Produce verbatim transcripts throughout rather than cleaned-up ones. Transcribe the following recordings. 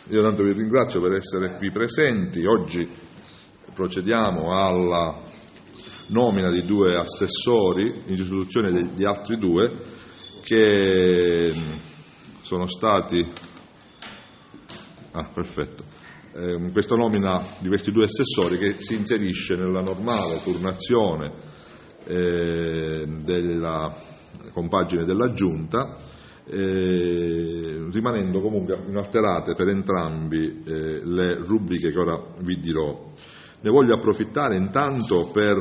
Io tanto vi ringrazio per essere qui presenti. Oggi procediamo alla nomina di due assessori in sostituzione di, di altri due che sono stati ah perfetto eh, questa nomina di questi due assessori che si inserisce nella normale turnazione eh, della compagine della Giunta, Eh, rimanendo comunque inalterate per entrambi eh, le rubriche che ora vi dirò. Ne voglio approfittare intanto per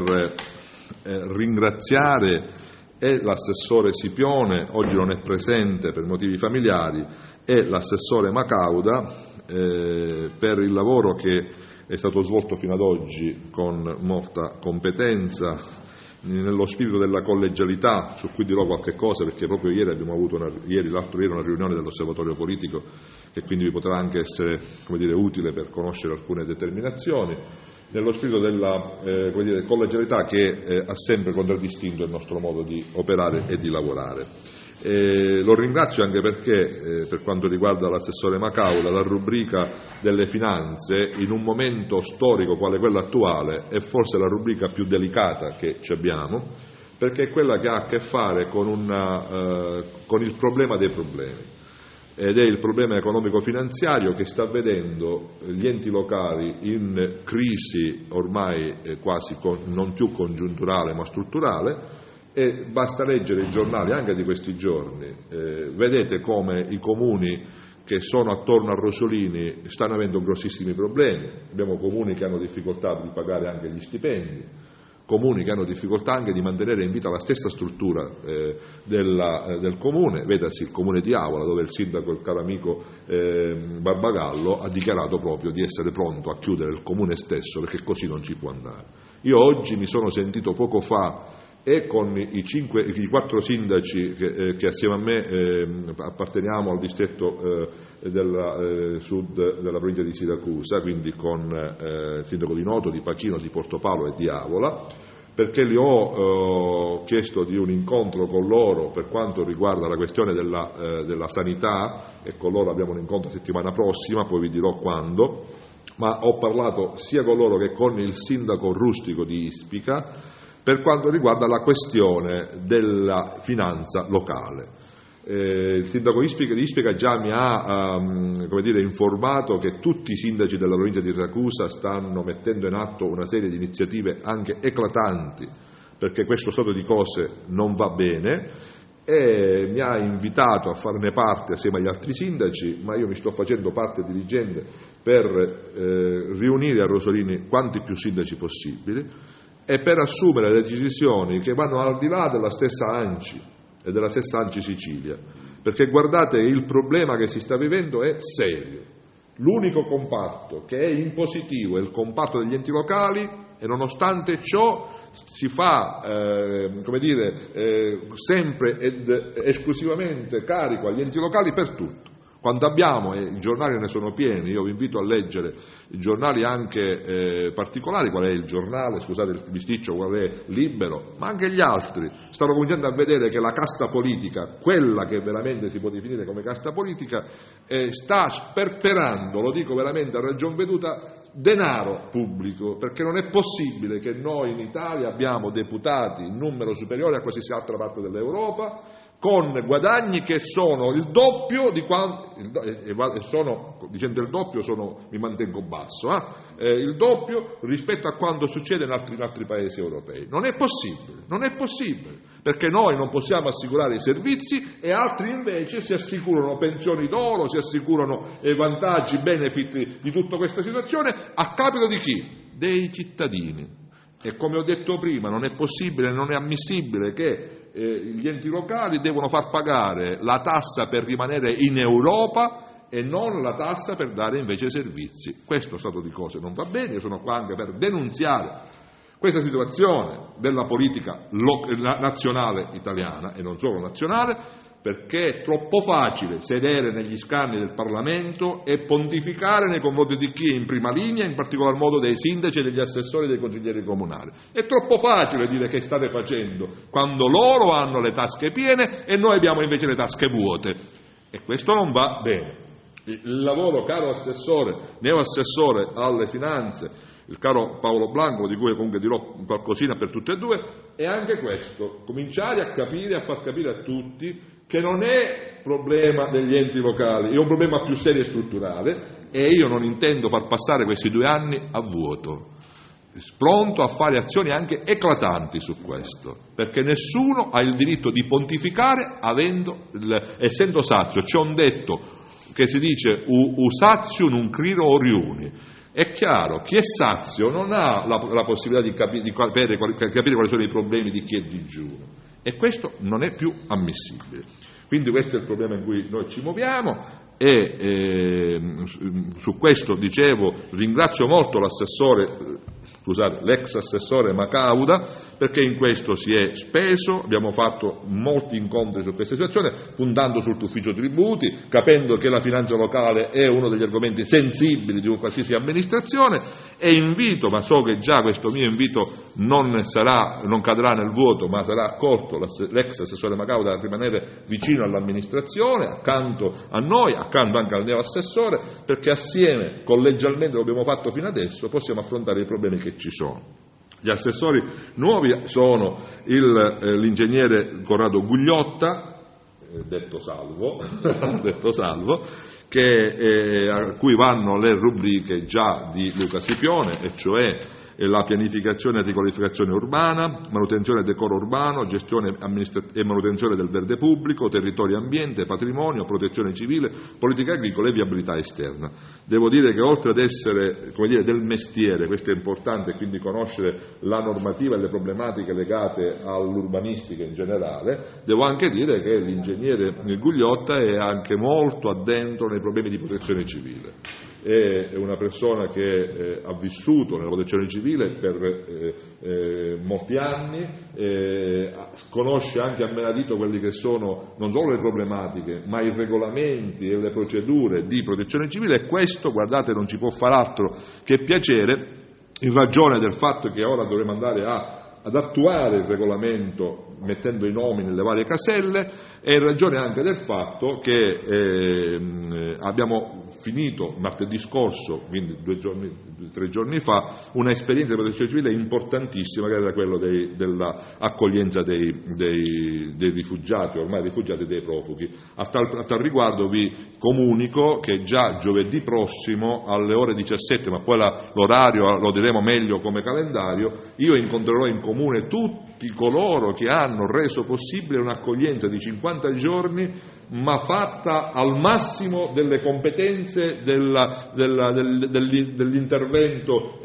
eh, ringraziare e l'assessore Sipione, oggi non è presente per motivi familiari, e l'assessore Macauda eh, per il lavoro che è stato svolto fino ad oggi con molta competenza, nello spirito della collegialità, su cui dirò qualche cosa perché proprio ieri abbiamo avuto una, ieri, l'altro ieri una riunione dell'osservatorio politico che quindi vi potrà anche essere, come dire, utile per conoscere alcune determinazioni, nello spirito della eh, come dire, collegialità che eh, ha sempre contraddistinto il nostro modo di operare e di lavorare. Eh, lo ringrazio anche perché eh, per quanto riguarda l'assessore Macauda, la rubrica delle finanze in un momento storico quale quello attuale è forse la rubrica più delicata che ci abbiamo, perché è quella che ha a che fare con, una, eh, con il problema dei problemi, ed è il problema economico-finanziario che sta vedendo gli enti locali in crisi ormai eh, quasi con, non più congiunturale ma strutturale. E basta leggere i giornali anche di questi giorni, eh, vedete come i comuni che sono attorno a Rosolini stanno avendo grossissimi problemi. Abbiamo comuni che hanno difficoltà di pagare anche gli stipendi, comuni che hanno difficoltà anche di mantenere in vita la stessa struttura eh, della, eh, del comune, vedasi il comune di Avola, dove il sindaco, il caro amico eh, Barbagallo, ha dichiarato proprio di essere pronto a chiudere il comune stesso perché così non ci può andare. Io oggi mi sono sentito poco fa e con i, cinque, i quattro sindaci che, eh, che assieme a me eh, apparteniamo al distretto eh, della, eh, sud della provincia di Siracusa, quindi con eh, il sindaco di Noto, di Pacino, di Portopalo e di Avola, perché gli ho eh, chiesto di un incontro con loro per quanto riguarda la questione della, eh, della sanità, e con loro abbiamo un incontro la settimana prossima, poi vi dirò quando, ma ho parlato sia con loro che con il sindaco rustico di Ispica per quanto riguarda la questione della finanza locale. Eh, il sindaco Ispica, di Ispica già mi ha um, come dire, informato che tutti i sindaci della provincia di Siracusa stanno mettendo in atto una serie di iniziative anche eclatanti, perché questo stato di cose non va bene, e mi ha invitato a farne parte assieme agli altri sindaci, ma io mi sto facendo parte dirigente per eh, riunire a Rosolini quanti più sindaci possibili e per assumere le decisioni che vanno al di là della stessa ANCI e della stessa ANCI Sicilia, perché guardate, il problema che si sta vivendo è serio. L'unico comparto che è in positivo è il comparto degli enti locali, e nonostante ciò si fa eh, come dire, eh, sempre ed esclusivamente carico agli enti locali per tutto. Quando abbiamo, e i giornali ne sono pieni, io vi invito a leggere i giornali anche eh, particolari, qual è il giornale, scusate il bisticcio, qual è Libero, ma anche gli altri, stanno cominciando a vedere che la casta politica, quella che veramente si può definire come casta politica, eh, sta sperperando, lo dico veramente a ragion veduta, denaro pubblico, perché non è possibile che noi in Italia abbiamo deputati in numero superiore a qualsiasi altra parte dell'Europa, con guadagni che sono il doppio di quanto, e sono, dicendo il doppio sono, mi mantengo basso, eh? Eh, il doppio rispetto a quanto succede in altri, in altri paesi europei. Non è possibile, non è possibile, perché noi non possiamo assicurare i servizi e altri invece si assicurano pensioni d'oro, si assicurano eh, vantaggi, benefit di tutta questa situazione a capito di chi? Dei cittadini. E come ho detto prima, non è possibile, non è ammissibile che eh, gli enti locali devono far pagare la tassa per rimanere in Europa e non la tassa per dare invece servizi. Questo stato di cose non va bene, io sono qua anche per denunziare questa situazione della politica lo- nazionale italiana, e non solo nazionale, perché è troppo facile sedere negli scranni del Parlamento e pontificare nei confronti di chi è in prima linea, in particolar modo dei sindaci, degli assessori e dei consiglieri comunali. È troppo facile dire che state facendo quando loro hanno le tasche piene e noi abbiamo invece le tasche vuote, e questo non va bene. Il lavoro, caro assessore, neoassessore alle finanze, il caro Paolo Blanco, di cui comunque dirò qualcosina per tutte e due, è anche questo: cominciare a capire, a far capire a tutti che non è problema degli enti locali, è un problema più serio e strutturale, e io non intendo far passare questi due anni a vuoto. Pronto a fare azioni anche eclatanti su questo, perché nessuno ha il diritto di pontificare avendo, essendo sazio. C'è un detto che si dice u, u sazio non criro oriuni. È chiaro, chi è sazio non ha la, la possibilità di, capi, di capire, capire quali sono i problemi di chi è digiuno, e questo non è più ammissibile. Quindi questo è il problema in cui noi ci muoviamo. E eh, su questo, dicevo, ringrazio molto l'assessore, scusate, l'ex assessore Macauda, perché in questo si è speso. Abbiamo fatto molti incontri su questa situazione, puntando sul ufficio tributi, capendo che la finanza locale è uno degli argomenti sensibili di qualsiasi amministrazione, e invito, ma so che già questo mio invito non sarà, non cadrà nel vuoto, ma sarà accolto, l'ex assessore Macauda a rimanere vicino all'amministrazione, accanto a noi, accanto anche al neoassessore, perché assieme, collegialmente, lo abbiamo fatto fino adesso, possiamo affrontare i problemi che ci sono. Gli assessori nuovi sono il, eh, l'ingegnere Corrado Gugliotta, eh, detto Salvo, detto Salvo, che, eh, a cui vanno le rubriche già di Luca Scipione, e cioè la pianificazione e riqualificazione urbana, manutenzione e decoro urbano, gestione e manutenzione del verde pubblico, territorio e ambiente, patrimonio, protezione civile, politica agricola e viabilità esterna. Devo dire che oltre ad essere, come dire, del mestiere, questo è importante, quindi conoscere la normativa e le problematiche legate all'urbanistica in generale, devo anche dire che l'ingegnere Gugliotta è anche molto addentro nei problemi di protezione civile. È una persona che eh, ha vissuto nella protezione civile per eh, eh, molti anni, eh, conosce anche a menadito quelli che sono non solo le problematiche, ma i regolamenti e le procedure di protezione civile, e questo, guardate, non ci può far altro che piacere, in ragione del fatto che ora dovremo andare a ad attuare il regolamento mettendo i nomi nelle varie caselle, e in ragione anche del fatto che eh, abbiamo finito martedì scorso, quindi due giorni, tre giorni fa, una esperienza di protezione civile importantissima, che era quello dei, dell'accoglienza dei, dei, dei rifugiati, ormai rifugiati e dei profughi. A tal, a tal riguardo vi comunico che già giovedì prossimo alle ore diciassette, ma poi la, l'orario lo diremo meglio come calendario, io incontrerò in comune tutti coloro che hanno reso possibile un'accoglienza di cinquanta giorni, ma fatta al massimo delle competenze della, della, del, del, dell'intervento,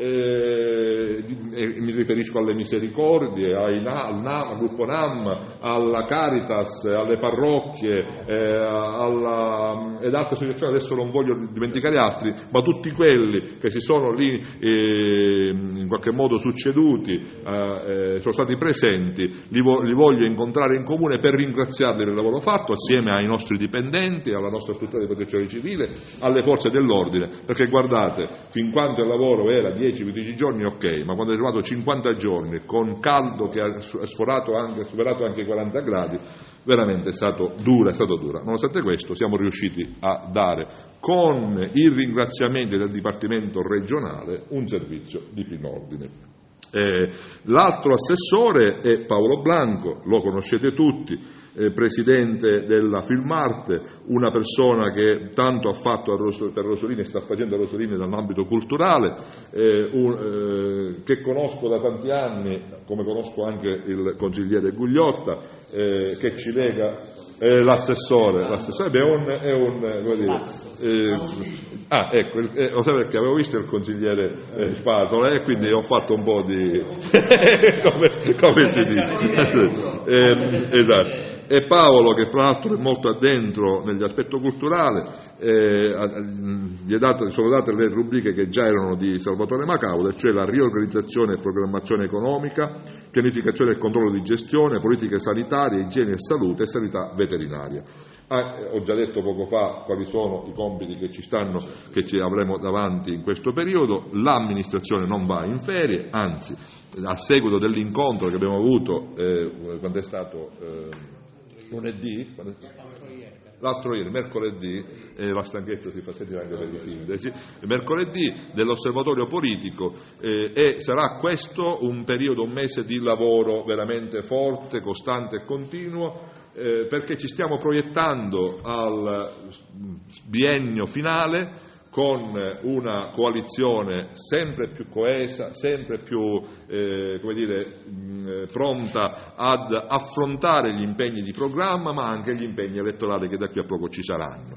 eh, eh, mi riferisco alle misericordie, ai, al, NAM, al gruppo NAM, alla Caritas, alle parrocchie eh, alla, ed altre associazioni, adesso non voglio dimenticare altri, ma tutti quelli che si sono lì eh, in qualche modo succeduti, eh, sono stati presenti, li, vo, li voglio incontrare in comune per ringraziarli per il lavoro fatto, assieme ai nostri dipendenti, alla nostra struttura di protezione civile, alle forze dell'ordine, perché guardate, fin quando il lavoro era dieci quindici giorni ok, ma quando è arrivato cinquanta giorni con caldo che ha sforato anche, superato anche i quaranta gradi, veramente è stato dura, è stato dura. Nonostante questo siamo riusciti a dare, con i ringraziamenti del Dipartimento regionale, un servizio di primo ordine. Eh, l'altro assessore è Paolo Blanco, lo conoscete tutti, eh, presidente della Filmarte, una persona che tanto ha fatto a Ros- per Rosolini e sta facendo a Rosolini nell'ambito culturale, eh, un, eh, che conosco da tanti anni, come conosco anche il consigliere Gugliotta, eh, che ci lega. Eh, l'assessore, l'assessore è un, è un come dire, eh, ah ecco, eh, lo so perché avevo visto il consigliere eh, Spatola e quindi ho fatto un po' di come, come si dice eh, esatto. E Paolo, che fra l'altro è molto addentro nell'aspetto culturale, eh, gli è dato, sono date le rubriche che già erano di Salvatore Macauda, cioè la riorganizzazione e programmazione economica, pianificazione e controllo di gestione, politiche sanitarie, igiene e salute e sanità veterinaria. Ah, ho già detto poco fa quali sono i compiti che ci stanno, che ci avremo davanti in questo periodo. L'amministrazione non va in ferie, anzi, a seguito dell'incontro che abbiamo avuto, eh, quando è stato... Eh, lunedì? l'altro ieri, mercoledì, eh, la stanchezza si fa sentire anche per i sindaci, mercoledì dell'osservatorio politico, eh, e sarà questo un periodo, un mese di lavoro veramente forte, costante e continuo, eh, perché ci stiamo proiettando al biennio finale con una coalizione sempre più coesa, sempre più eh, come dire, mh, pronta ad affrontare gli impegni di programma, ma anche gli impegni elettorali che da qui a poco ci saranno.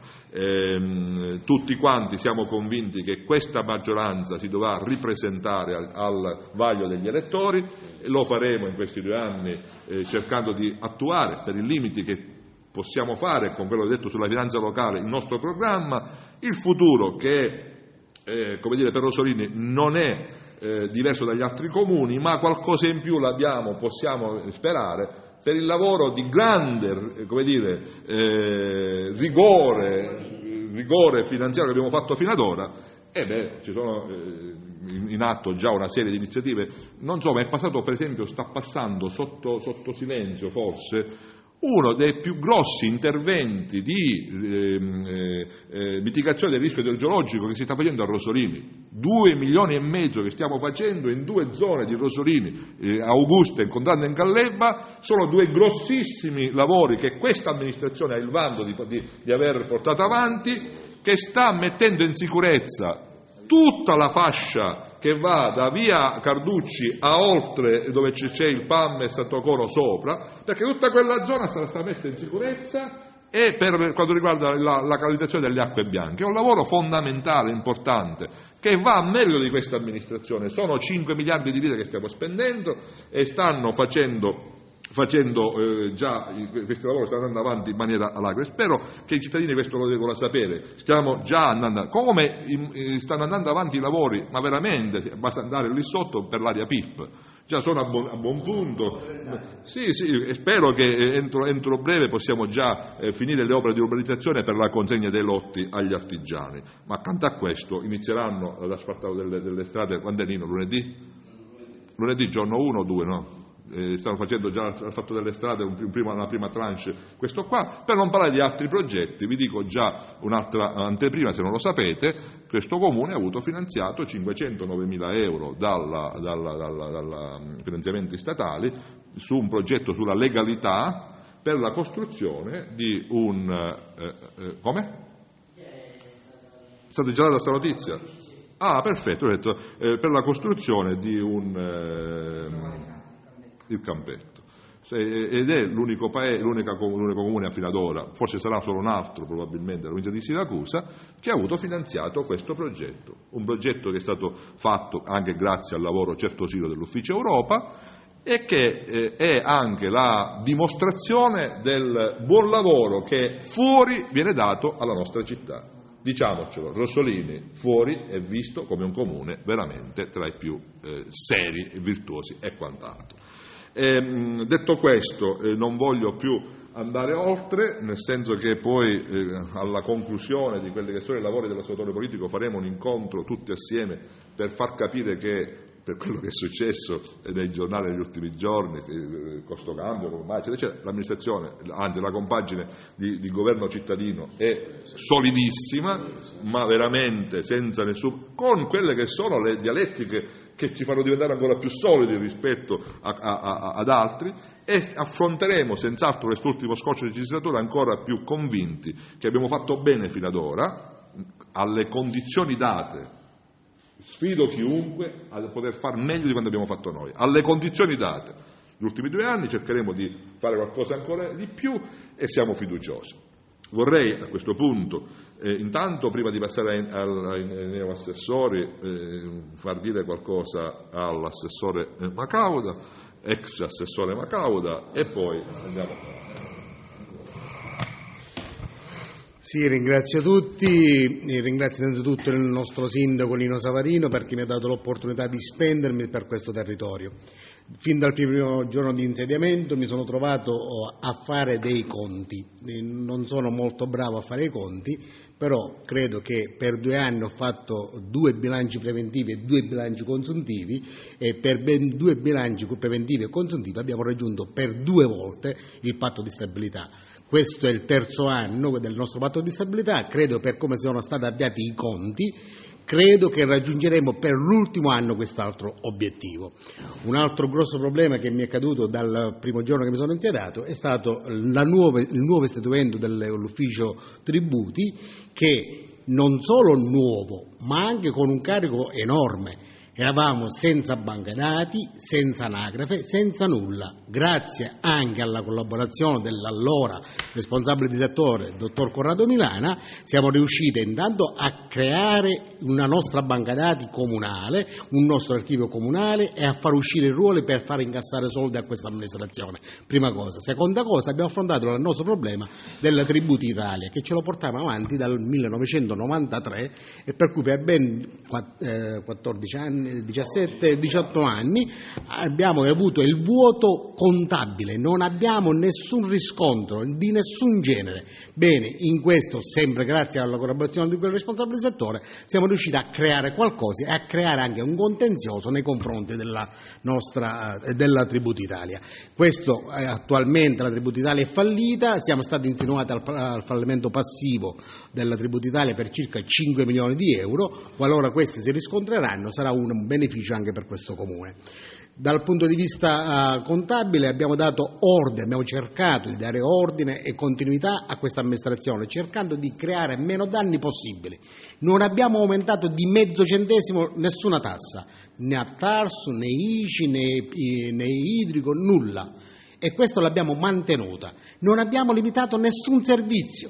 Ehm, tutti quanti siamo convinti che questa maggioranza si dovrà ripresentare al, al vaglio degli elettori, e lo faremo in questi due anni eh, cercando di attuare, per i limiti che possiamo fare, con quello detto sulla finanza locale, il nostro programma. Il futuro, che eh, come dire, per Rosolini non è eh, diverso dagli altri comuni, ma qualcosa in più l'abbiamo, possiamo sperare, per il lavoro di grande come dire, eh, rigore, rigore finanziario che abbiamo fatto fino ad ora. E beh, ci sono eh, in atto già una serie di iniziative, non so, ma è passato, per esempio, sta passando sotto, sotto silenzio forse uno dei più grossi interventi di eh, eh, mitigazione del rischio idrogeologico che si sta facendo a Rosolini. Due milioni e mezzo che stiamo facendo in due zone di Rosolini, eh, Augusta e Contrando in Callebba, sono due grossissimi lavori che questa amministrazione ha il vanto di, di, di aver portato avanti, che sta mettendo in sicurezza tutta la fascia che va da via Carducci a oltre, dove c'è il P A M e Santo Coro sopra, perché tutta quella zona sarà stata messa in sicurezza, e per quanto riguarda la, la canalizzazione delle acque bianche. È un lavoro fondamentale, importante, che va a merito di questa amministrazione. Sono cinque miliardi di lire che stiamo spendendo e stanno facendo facendo eh, già questi lavori, stanno andando avanti in maniera alagra. Spero che i cittadini questo lo devono sapere. Stiamo già andando, come in, stanno andando avanti i lavori, ma veramente basta andare lì sotto per l'area P I P, già sono a buon, a buon punto. Sì, sì, e spero che entro, entro breve possiamo già eh, finire le opere di urbanizzazione per la consegna dei lotti agli artigiani. Ma accanto a questo inizieranno l'asfaltato delle, delle strade, quando è Nino? Lunedì? Lunedì giorno uno o due, no? Eh, stanno facendo già il fatto delle strade, un prima, una prima tranche, questo qua, per non parlare di altri progetti. Vi dico già un'altra anteprima, se non lo sapete: questo comune ha avuto finanziato cinquecentonovemila euro dalla, dalla, dalla, dalla finanziamenti statali su un progetto sulla legalità per la costruzione di un eh, eh, come? È stata già data questa notizia? Ah, perfetto, ho detto, eh, per la costruzione di un eh, il campetto, ed è l'unico, paese, l'unico comune fino ad ora, forse sarà solo un altro probabilmente, la provincia di Siracusa, che ha avuto finanziato questo progetto, un progetto che è stato fatto anche grazie al lavoro certosino dell'Ufficio Europa, e che eh, è anche la dimostrazione del buon lavoro che fuori viene dato alla nostra città. Diciamocelo, Rosolini fuori è visto come un comune veramente tra i più eh, seri, virtuosi e quant'altro. E, detto questo, eh, non voglio più andare oltre, nel senso che poi eh, alla conclusione di quelli che sono i lavori dell'osservatorio politico faremo un incontro tutti assieme per far capire che, per quello che è successo nei giornali negli ultimi giorni, il costo cambio, eccetera, eccetera, l'amministrazione, anzi la compagine di, di governo cittadino è solidissima, ma veramente senza nessun, con quelle che sono le dialettiche che ci fanno diventare ancora più solidi rispetto a, a, a, ad altri, e affronteremo senz'altro quest'ultimo scorcio di legislatura ancora più convinti che abbiamo fatto bene fino ad ora, alle condizioni date. Sfido chiunque a poter far meglio di quanto abbiamo fatto noi, alle condizioni date. Gli ultimi due anni cercheremo di fare qualcosa ancora di più e siamo fiduciosi. Vorrei a questo punto, eh, intanto, prima di passare ai, ai, ai neoassessori, eh, far dire qualcosa all'assessore Macauda, ex assessore Macauda, e poi andiamo a... Sì, ringrazio tutti, e ringrazio innanzitutto il nostro sindaco Nino Savarino perché mi ha dato l'opportunità di spendermi per questo territorio. Fin dal primo giorno di insediamento mi sono trovato a fare dei conti, non sono molto bravo a fare i conti, però credo che per due anni ho fatto due bilanci preventivi e due bilanci consuntivi, e per ben due bilanci preventivi e consuntivi abbiamo raggiunto per due volte il patto di stabilità. questo è il terzo anno del nostro patto di stabilità, credo per come sono stati avviati i conti, credo che raggiungeremo per l'ultimo anno quest'altro obiettivo. Un altro grosso problema che mi è accaduto dal primo giorno che mi sono insediato è stato la nuova, il nuovo istituimento dell'ufficio tributi, che non solo nuovo, ma anche con un carico enorme. Eravamo senza banca dati, senza anagrafe, senza nulla. Grazie anche alla collaborazione dell'allora responsabile di settore, il dottor Corrado Milana, siamo riusciti intanto a creare una nostra banca dati comunale, un nostro archivio comunale, e a far uscire i ruoli per far incassare soldi a questa amministrazione. Prima cosa. Seconda cosa, abbiamo affrontato il nostro problema della Tributi Italia, che ce lo portiamo avanti dal millenovecentonovantatré e per cui per ben quattordici anni, diciassette diciotto anni abbiamo avuto il vuoto contabile, non abbiamo nessun riscontro di nessun genere. Bene, in questo, sempre grazie alla collaborazione di quel responsabile di settore, siamo riusciti a creare qualcosa e a creare anche un contenzioso nei confronti della nostra della Tributi Italia. Questo eh, attualmente la Tributi Italia è fallita, siamo stati insinuati al, al fallimento passivo della Tributi Italia per circa cinque milioni di euro. Qualora questi si riscontreranno, sarà un un beneficio anche per questo comune. Dal punto di vista uh, contabile abbiamo dato ordine, abbiamo cercato di dare ordine e continuità a questa amministrazione, cercando di creare meno danni possibili. Non abbiamo aumentato di mezzo centesimo nessuna tassa, né a Tarsu, né I C I, né, né idrico, nulla. E questo l'abbiamo mantenuta. Non abbiamo limitato nessun servizio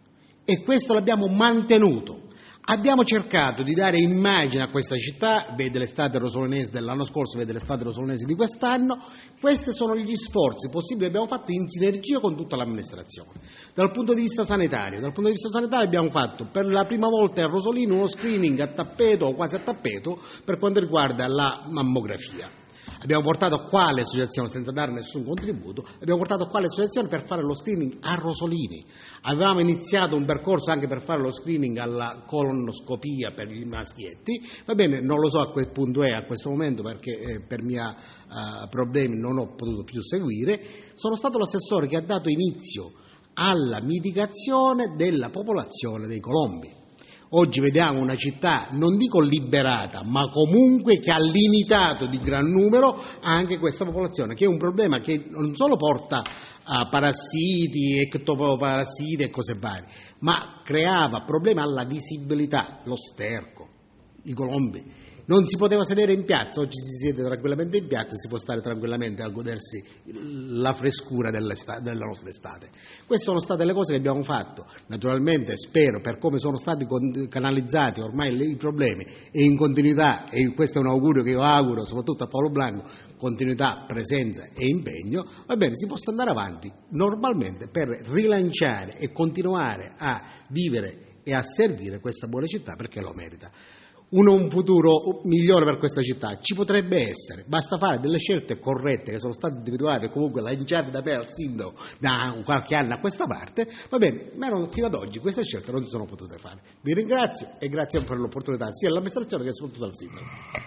e questo l'abbiamo mantenuto. Abbiamo cercato di dare immagine a questa città, vede l'estate rosolinese dell'anno scorso, vede l'estate rosolinese di quest'anno. Questi sono gli sforzi possibili che abbiamo fatto in sinergia con tutta l'amministrazione. Dal punto di vista sanitario, dal punto di vista sanitario abbiamo fatto per la prima volta a Rosolino uno screening a tappeto o quasi a tappeto per quanto riguarda la mammografia. Abbiamo portato qua le associazioni, senza dare nessun contributo, abbiamo portato qua le associazioni per fare lo screening a Rosolini. Avevamo iniziato un percorso anche per fare lo screening alla colonoscopia per i maschietti, va bene, non lo so a quel punto è a questo momento perché eh, per mia uh, problemi non ho potuto più seguire. Sono stato l'assessore che ha dato inizio alla mitigazione della popolazione dei colombi. Oggi vediamo una città, non dico liberata, ma comunque che ha limitato di gran numero anche questa popolazione, che è un problema che non solo porta a parassiti, ectoparassiti e cose varie, ma creava problemi alla visibilità, lo sterco, i colombi. Non si poteva sedere in piazza, oggi si siede tranquillamente in piazza e si può stare tranquillamente a godersi la frescura della nostra estate. Queste sono state le cose che abbiamo fatto. Naturalmente spero, per come sono stati canalizzati ormai i problemi e in continuità, e questo è un augurio che io auguro soprattutto a Paolo Blanco, continuità, presenza e impegno, va bene, si possa andare avanti normalmente per rilanciare e continuare a vivere e a servire questa buona città perché lo merita. Uno, un futuro migliore per questa città ci potrebbe essere, basta fare delle scelte corrette che sono state individuate e comunque lanciate da me al sindaco da qualche anno a questa parte, va bene, ma non, fino ad oggi queste scelte non si sono potute fare. Vi ringrazio e grazie per l'opportunità sia all'amministrazione che soprattutto al sindaco.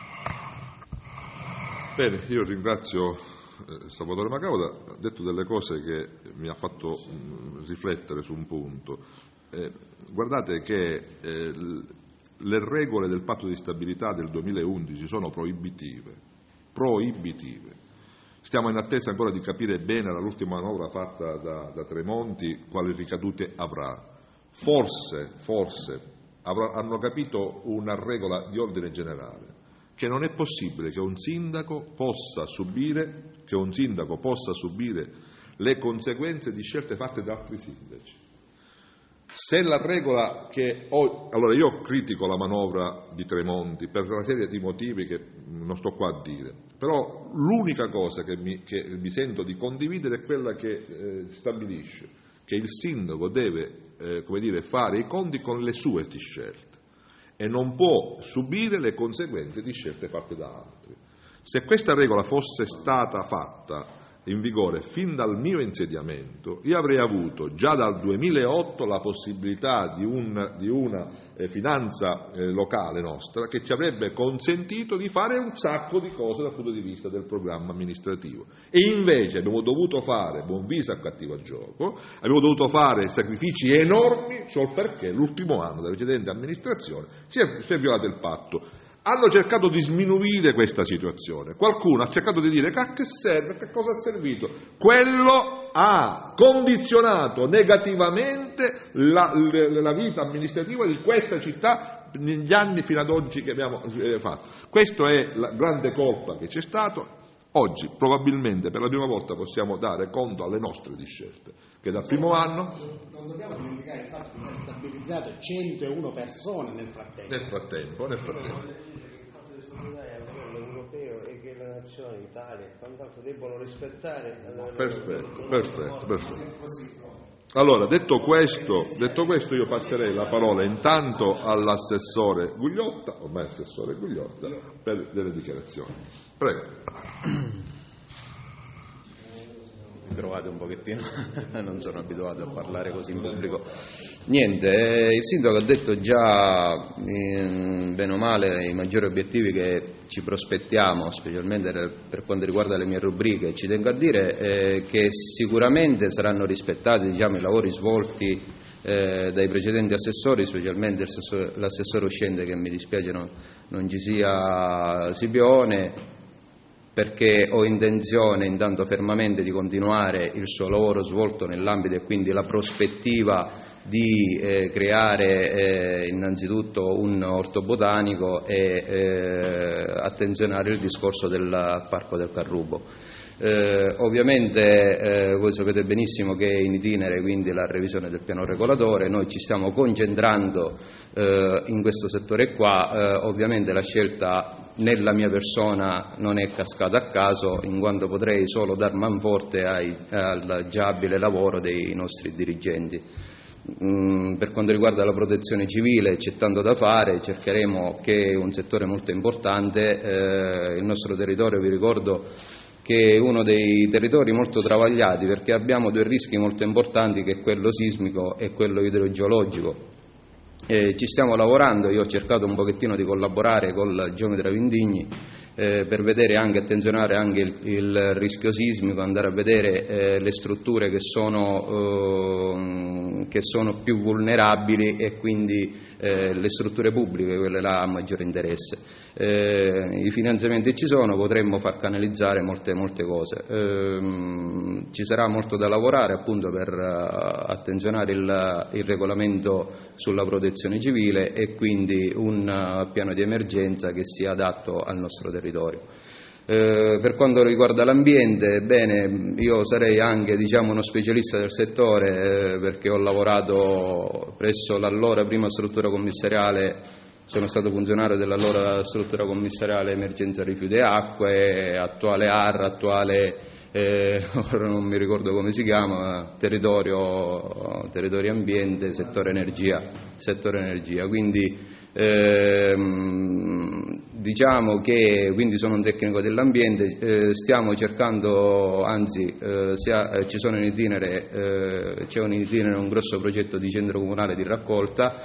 Bene, io ringrazio eh, Salvatore Macauda, ha detto delle cose che mi ha fatto mh, riflettere su un punto. Eh, guardate che eh, le regole del patto di stabilità del duemilaundici sono proibitive, proibitive. Stiamo in attesa ancora di capire bene l'ultima manovra fatta da, da Tremonti quali ricadute avrà. Forse, forse avrà, hanno capito una regola di ordine generale, che non è possibile che un sindaco possa subire, che un sindaco possa subire le conseguenze di scelte fatte da altri sindaci. Se la regola che ho, allora io critico la manovra di Tremonti per una serie di motivi che non sto qua a dire, però l'unica cosa che mi, che mi sento di condividere è quella che eh, stabilisce che il sindaco deve eh, come dire, fare i conti con le sue scelte e non può subire le conseguenze di scelte fatte da altri. Se questa regola fosse stata fatta in vigore fin dal mio insediamento, io avrei avuto già dal duemilaotto la possibilità di, un, di una eh, finanza eh, locale nostra che ci avrebbe consentito di fare un sacco di cose dal punto di vista del programma amministrativo, e invece abbiamo dovuto fare buon viso a cattivo gioco, abbiamo dovuto fare sacrifici enormi solo perché l'ultimo anno della precedente amministrazione si è, si è violato il patto. Hanno cercato di sminuire questa situazione, qualcuno ha cercato di dire che a che serve, che cosa ha servito. Quello ha condizionato negativamente la, la, la vita amministrativa di questa città negli anni fino ad oggi che abbiamo eh, fatto. Questa è la grande colpa che c'è stato. Oggi probabilmente per la prima volta possiamo dare conto alle nostre di scelte, che dal primo anno... Non dobbiamo dimenticare il fatto di aver stabilizzato centouno persone nel frattempo. Nel frattempo, nel frattempo. Il fatto di stabilizzare a livello europeo e che le nazioni, Italia e quant'altro debbono rispettare... Perfetto, perfetto, perfetto. Allora, detto questo, detto questo, io passerei la parola intanto all'assessore Gugliotta, ormai assessore Gugliotta, per delle dichiarazioni. Prego. Mi trovate un pochettino, non sono abituato a parlare così in pubblico. Niente, eh, il sindaco ha detto già, eh, bene o male, i maggiori obiettivi che ci prospettiamo, specialmente per quanto riguarda le mie rubriche. Ci tengo a dire eh, che sicuramente saranno rispettati, diciamo, i lavori svolti eh, dai precedenti assessori, specialmente l'assessore uscente, che mi dispiace non, non ci sia, Sibione, perché ho intenzione intanto fermamente di continuare il suo lavoro svolto nell'ambito, e quindi la prospettiva di eh, creare eh, innanzitutto un orto botanico e eh, attenzionare il discorso del Parco del Carrubo. Eh, ovviamente eh, voi sapete benissimo che è in itinere quindi la revisione del piano regolatore, noi ci stiamo concentrando eh, in questo settore qua, eh, ovviamente la scelta nella mia persona non è cascata a caso, in quanto potrei solo dar manforte ai, al già abile lavoro dei nostri dirigenti. Mm, per quanto riguarda la protezione civile c'è tanto da fare, cercheremo, che è un settore molto importante, eh, il nostro territorio, vi ricordo che è uno dei territori molto travagliati, perché abbiamo due rischi molto importanti, che è quello sismico e quello idrogeologico. Eh, ci stiamo lavorando, io ho cercato un pochettino di collaborare con il geometra Vindigni eh, per vedere anche, attenzionare anche il, il rischio sismico, andare a vedere eh, le strutture che sono, eh, che sono più vulnerabili, e quindi eh, le strutture pubbliche, quelle là a maggiore interesse. Eh, I finanziamenti ci sono, potremmo far canalizzare molte, molte cose. Eh, ci sarà molto da lavorare appunto per uh, attenzionare il, il regolamento sulla protezione civile, e quindi un uh, piano di emergenza che sia adatto al nostro territorio. Eh, per quanto riguarda l'ambiente, bene, io sarei anche, diciamo, uno specialista del settore, eh, perché ho lavorato presso l'allora prima struttura commissariale. Sono stato funzionario dell'allora struttura commissariale emergenza rifiuti e acque, attuale A R, attuale, eh, ora non mi ricordo come si chiama, territorio, territorio ambiente, settore energia, settore energia. Quindi ehm, diciamo che quindi sono un tecnico dell'ambiente, eh, stiamo cercando, anzi eh, sia, eh, ci sono in itinere, eh, c'è un in itinere un grosso progetto di centro comunale di raccolta,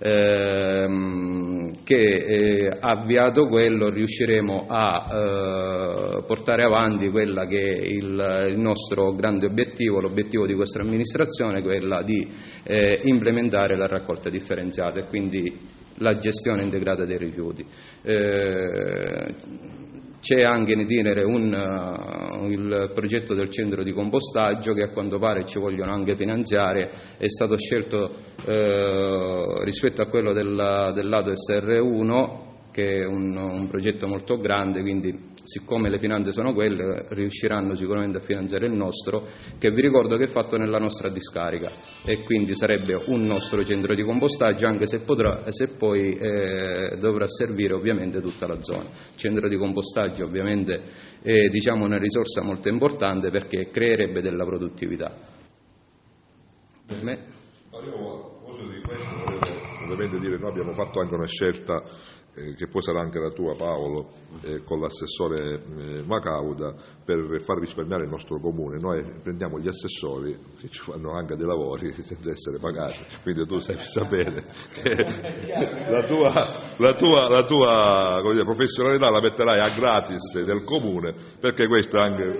ehm, che eh, avviato quello riusciremo a eh, portare avanti quella che è il, il nostro grande obiettivo, l'obiettivo di questa amministrazione, quella di eh, implementare la raccolta differenziata e quindi la gestione integrata dei rifiuti. Eh, c'è anche in itinere un, uh, il progetto del centro di compostaggio, che a quanto pare ci vogliono anche finanziare, è stato scelto uh, rispetto a quello del, del lato S R uno, che è un, un progetto molto grande, quindi siccome le finanze sono quelle riusciranno sicuramente a finanziare il nostro, che vi ricordo che è fatto nella nostra discarica, e quindi sarebbe un nostro centro di compostaggio, anche se, potrà, se poi eh, dovrà servire ovviamente tutta la zona. Centro di compostaggio ovviamente è, diciamo, una risorsa molto importante, perché creerebbe della produttività. Per me... Io, a proposito di questo, volevo ovviamente dire che noi abbiamo fatto anche una scelta eh, che poi sarà anche la tua, Paolo, eh, con l'assessore eh, Macauda, per far risparmiare il nostro comune. Noi prendiamo gli assessori che ci fanno anche dei lavori senza essere pagati, quindi tu sai sapere che la tua, la tua, la tua come dire, professionalità la metterai a gratis del comune, perché questo è anche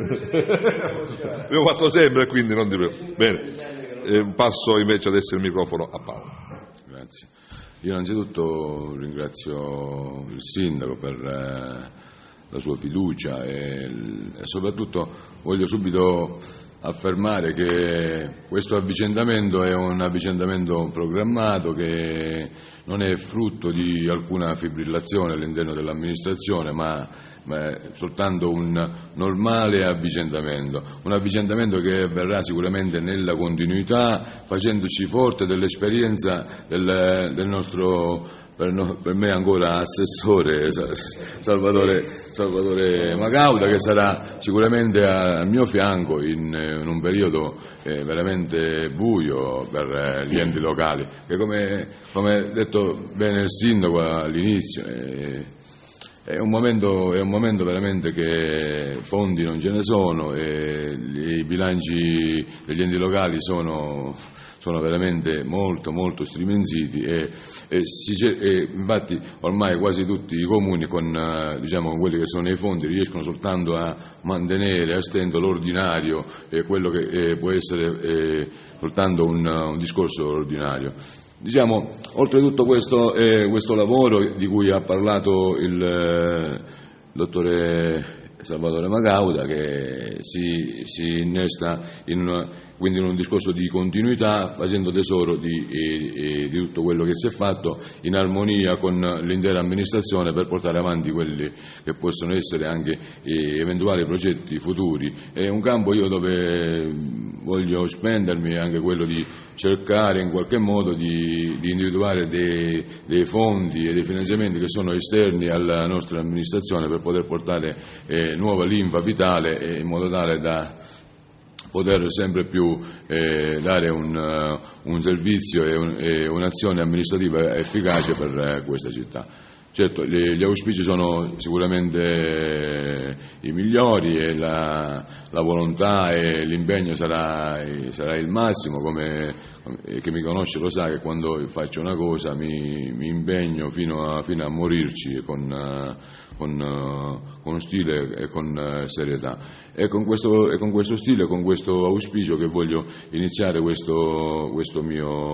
l'ho fatto sempre, quindi non di più. Bene. Eh, passo invece adesso il microfono a Paolo. Grazie. Io innanzitutto ringrazio il Sindaco per eh, la sua fiducia e, e soprattutto voglio subito affermare che questo avvicendamento è un avvicendamento programmato, che non è frutto di alcuna fibrillazione all'interno dell'amministrazione, ma ma è soltanto un normale avvicendamento, un avvicendamento che avverrà sicuramente nella continuità, facendoci forte dell'esperienza del, del nostro, per, no, per me ancora assessore Salvatore, Salvatore Macauda, che sarà sicuramente al mio fianco in, in un periodo eh, veramente buio per gli enti locali, che come, come ha detto bene il Sindaco all'inizio, eh, È un, momento, è un momento veramente che fondi non ce ne sono e i bilanci degli enti locali sono, sono veramente molto molto striminziti e, e, si, e infatti ormai quasi tutti i comuni con, diciamo, con quelli che sono i fondi riescono soltanto a mantenere a stento l'ordinario e quello che eh, può essere eh, soltanto un, un discorso ordinario. Diciamo, oltre tutto questo, eh, questo lavoro di cui ha parlato il eh, dottore Salvatore Macauda, che si, si innesta in una, quindi in un discorso di continuità, facendo tesoro di, eh, di tutto quello che si è fatto, in armonia con l'intera amministrazione, per portare avanti quelli che possono essere anche eh, eventuali progetti futuri. È un campo io dove voglio spendermi, anche quello di cercare in qualche modo di, di individuare dei, dei fondi e dei finanziamenti che sono esterni alla nostra amministrazione, per poter portare eh, nuova linfa vitale, eh, in modo tale da poter sempre più eh, dare un, uh, un servizio e, un, e un'azione amministrativa efficace per uh, questa città. Certo, gli, gli auspici sono sicuramente eh, i migliori e la, la volontà e l'impegno sarà, sarà il massimo, come, come chi mi conosce lo sa che quando faccio una cosa mi, mi impegno fino a, fino a morirci con, uh, con, uh, con stile e con uh, serietà. È con, questo, è con questo stile, con questo auspicio che voglio iniziare questo, questo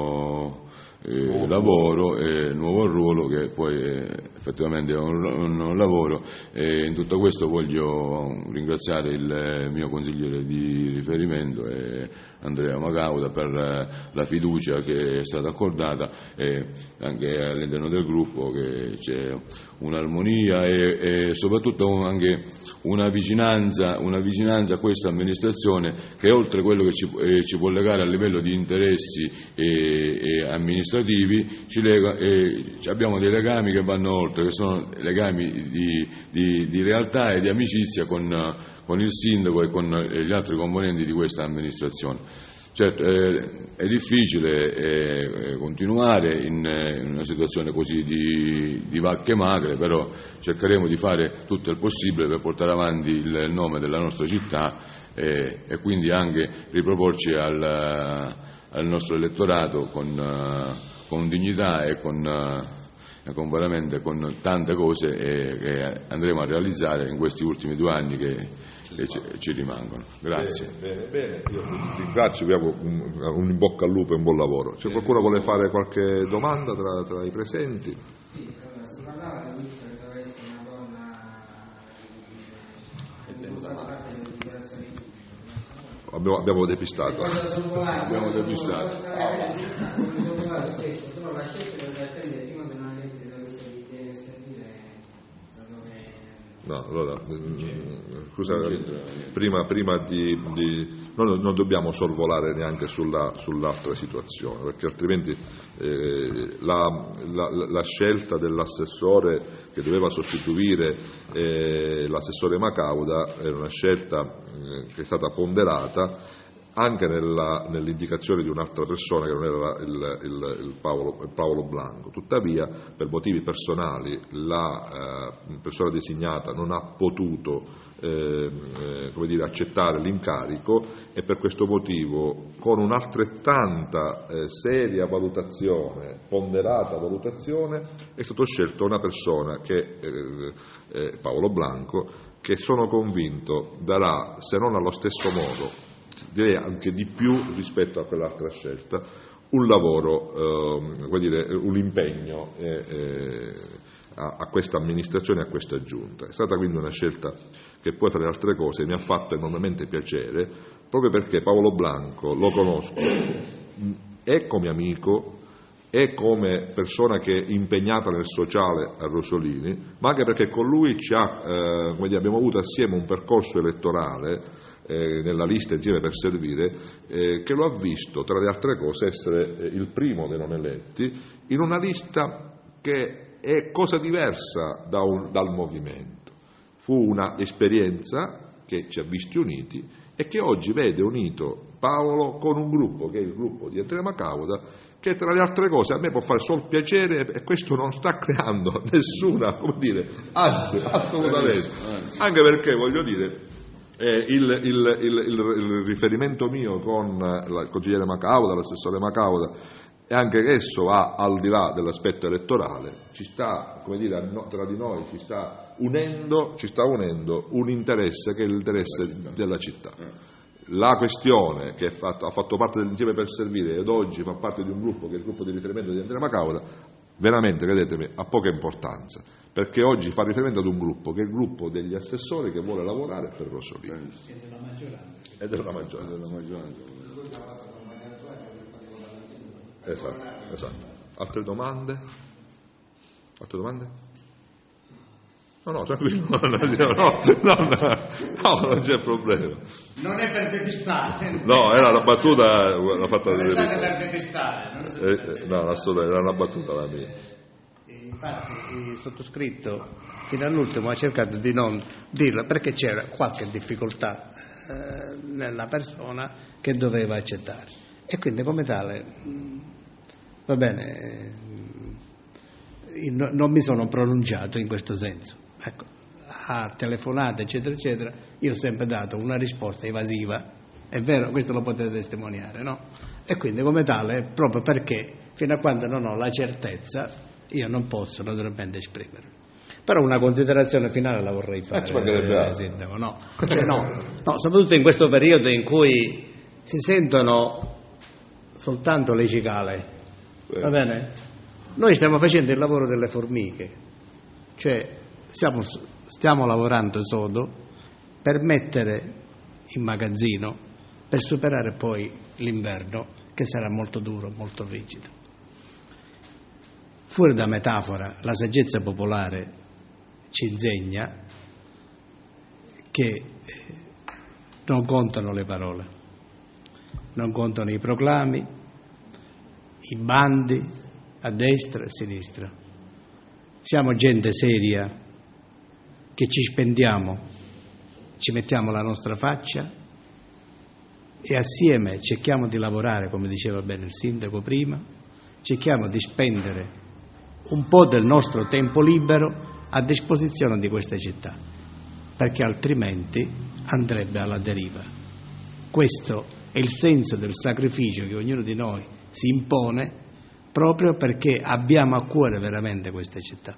mio Eh, lavoro e nuovo ruolo, che poi eh, effettivamente è un, un lavoro, e in tutto questo voglio ringraziare il mio consigliere di riferimento, eh, Andrea Macauda, per eh, la fiducia che è stata accordata, e anche all'interno del gruppo che c'è un'armonia e, e soprattutto anche una vicinanza, una vicinanza a questa amministrazione, che oltre quello che ci, eh, ci può legare a livello di interessi e, e amministrativi, ci lega, eh, abbiamo dei legami che vanno oltre, che sono legami di, di, di realtà e di amicizia con, con il sindaco e con gli altri componenti di questa amministrazione. Certo, eh, è difficile eh, continuare in, in una situazione così di, di vacche magre, però cercheremo di fare tutto il possibile per portare avanti il nome della nostra città eh, e quindi anche riproporci al, al nostro elettorato con, con dignità e con, con, veramente, con tante cose eh, che andremo a realizzare in questi ultimi due anni che che ci, ci rimangono. Grazie. Bene, bene, bene. Io ti ringrazio, vi auguro un, un in bocca al lupo e un buon lavoro. C'è qualcuno che vuole fare qualche domanda tra, tra i presenti? Sì, si parlava all'inizio che doveva essere una donna parte delle dichiarazioni pubbliche. Abbiamo, abbiamo depistato. Abbiamo depistato. Però la scelta doveva attendere prima che una legge dovesse servire da dove... No, allora, scusa, prima, prima di, di noi non dobbiamo sorvolare neanche sulla, sull'altra situazione, perché altrimenti eh, la, la, la scelta dell'assessore che doveva sostituire eh, l'assessore Macauda era una scelta eh, che è stata ponderata anche nella, nell'indicazione di un'altra persona che non era il, il, il, Paolo, il Paolo Blanco. Tuttavia, per motivi personali, la eh, persona designata non ha potuto eh, eh, come dire, accettare l'incarico, e per questo motivo, con un'altrettanta eh, seria valutazione, ponderata valutazione, è stato scelto una persona che, eh, eh, Paolo Blanco, che sono convinto darà, se non allo stesso modo, direi anche di più rispetto a quell'altra scelta, un lavoro, eh, vuol dire, un impegno eh, eh, a, a questa amministrazione e a questa giunta. È stata quindi una scelta che poi, tra le altre cose, mi ha fatto enormemente piacere, proprio perché Paolo Blanco lo conosco è come amico, è come persona che è impegnata nel sociale a Rosolini, ma anche perché con lui ci ha, eh, come dire, abbiamo avuto assieme un percorso elettorale eh, nella lista Insieme per Servire, eh, che lo ha visto, tra le altre cose, essere eh, il primo dei non eletti in una lista che è cosa diversa da un, dal movimento. Fu una esperienza che ci ha visti uniti e che oggi vede unito Paolo con un gruppo, che è il gruppo di Andrea Macauda, che tra le altre cose a me può fare solo piacere, e questo non sta creando nessuna, come dire, anzi, assolutamente, anche perché, voglio dire, eh, il, il, il, il, il riferimento mio con la, il consigliere Macauda, l'assessore Macauda, e anche esso va al di là dell'aspetto elettorale, ci sta, come dire, tra di noi ci sta unendo, ci sta unendo un interesse che è l'interesse della città. La questione che è fatto, ha fatto parte dell'Insieme per Servire ed oggi fa parte di un gruppo che è il gruppo di riferimento di Andrea Macauda, veramente, credetemi, ha poca importanza, perché oggi fa riferimento ad un gruppo che è il gruppo degli assessori che vuole lavorare per Rosolini. E della maggioranza. E della maggioranza. Della maggioranza. Esatto, esatto. Altre domande? Altre domande? No, no, tranquillo, no, no, no, no, no, non c'è problema. Non è per depistare. No, era una battuta, l'ha fatta non è vedere. stata per depistare. Non è stata Eh, per depistare. no, assolutamente, era una battuta la mia. Infatti il sottoscritto fino all'ultimo ha cercato di non dirla perché c'era qualche difficoltà eh, nella persona che doveva accettare, e quindi come tale mh, va bene, mh, no, non mi sono pronunciato in questo senso. Ecco, a telefonate eccetera eccetera io ho sempre dato una risposta evasiva, è vero, questo lo potete testimoniare, no? E quindi come tale, proprio perché fino a quando non ho la certezza io non posso naturalmente esprimerlo. Però una considerazione finale la vorrei fare, eh, sindaco, no? Cioè, no, no, soprattutto in questo periodo in cui si sentono soltanto le cicale, va bene? Noi stiamo facendo il lavoro delle formiche, cioè stiamo, stiamo lavorando sodo per mettere in magazzino, per superare poi l'inverno che sarà molto duro, molto rigido. Fuori da metafora, la saggezza popolare ci insegna che non contano le parole, non contano i proclami, i bandi a destra e a sinistra. Siamo gente seria che ci spendiamo, ci mettiamo la nostra faccia e assieme cerchiamo di lavorare, come diceva bene il sindaco prima, cerchiamo di spendere un po' del nostro tempo libero a disposizione di questa città, perché altrimenti andrebbe alla deriva. Questo è il senso del sacrificio che ognuno di noi si impone proprio perché abbiamo a cuore veramente questa città.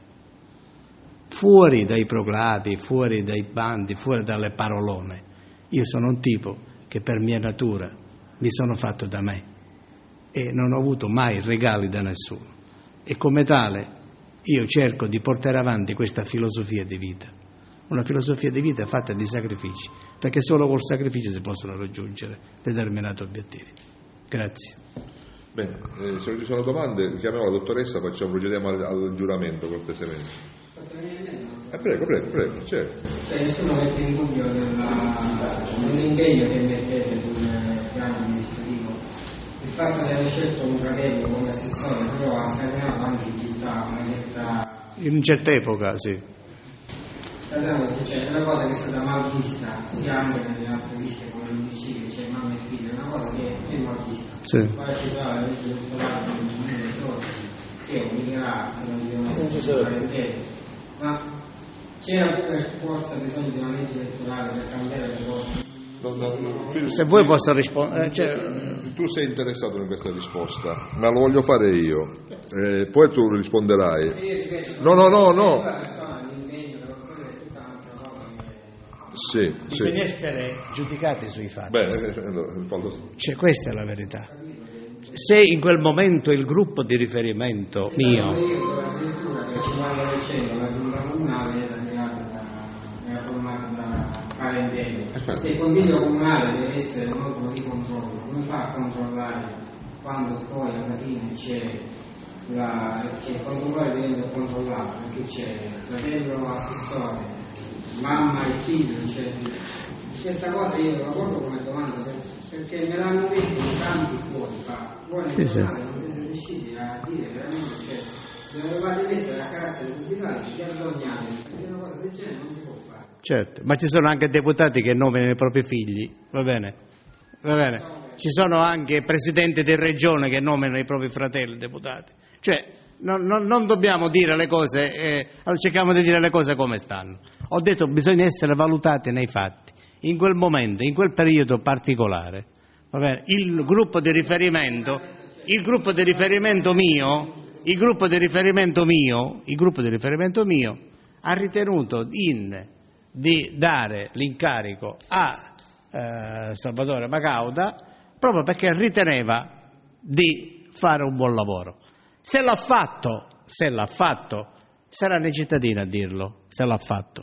Fuori dai proclami, fuori dai bandi, fuori dalle parolone, io sono un tipo che per mia natura mi sono fatto da me e non ho avuto mai regali da nessuno. E come tale io cerco di portare avanti questa filosofia di vita, una filosofia di vita fatta di sacrifici, perché solo col sacrificio si possono raggiungere determinati obiettivi. Grazie. Bene, eh, se non ci sono domande chiamiamo la dottoressa, facciamo, procediamo al, al giuramento cortesemente. Eh, prego, prego, prego, certo. Cioè, nessuno mette in dubbio dell'impegno che mettete sul piano amministrativo. Il fatto di aver scelto un fratello come assessore però ha scatenato anche chi sta una certa... In una certa epoca, sì. Cioè, è una cosa che è stata mal vista sia anche nelle altre liste come l'U D C, che c'è mamma e figlio, è una cosa Sì. Poi ci sarà la legge elettorale del duemiladiciotto che obbligherà a non devono essere, ma c'era pure forza bisogno di una legge elettorale per cambiare le cose. No, no, no. Se vuoi posso rispondere. Cioè... Tu sei interessato in questa risposta, ma lo voglio fare io. Eh, poi tu risponderai. No, no, no, no. Sì, Bisogna sì. essere giudicati sui fatti. Bene, allora, fallo. Cioè, questa è la verità. Se in quel momento il gruppo di riferimento mio se il consiglio comunale deve essere un organo di controllo, come fa a controllare quando poi alla fine c'è, la, c'è il controllore diventa controllato, perché c'è fratello assessore, mamma e figlio, cioè, questa cosa io la porto come domanda perché me l'hanno detto in tanti fuori, fa fuori sì, sì. Non siete riusciti a dire veramente, cioè, dovevate mettere a carattere pubblicale, vergognare, una cosa del genere non si può fare. Certo, ma ci sono anche deputati che nominano i propri figli, va bene? Va bene. Ci sono anche presidenti di regione che nominano i propri fratelli deputati. Cioè, non, non, non dobbiamo dire le cose, eh, cerchiamo di dire le cose come stanno. Ho detto bisogna essere valutati nei fatti. In quel momento, in quel periodo particolare, va bene? Il gruppo di riferimento, il gruppo di riferimento mio, il gruppo di riferimento mio, il gruppo di riferimento mio ha ritenuto in di dare l'incarico a eh, Salvatore Macauda proprio perché riteneva di fare un buon lavoro. Se l'ha fatto, se l'ha fatto, saranno i cittadini a dirlo, se l'ha fatto.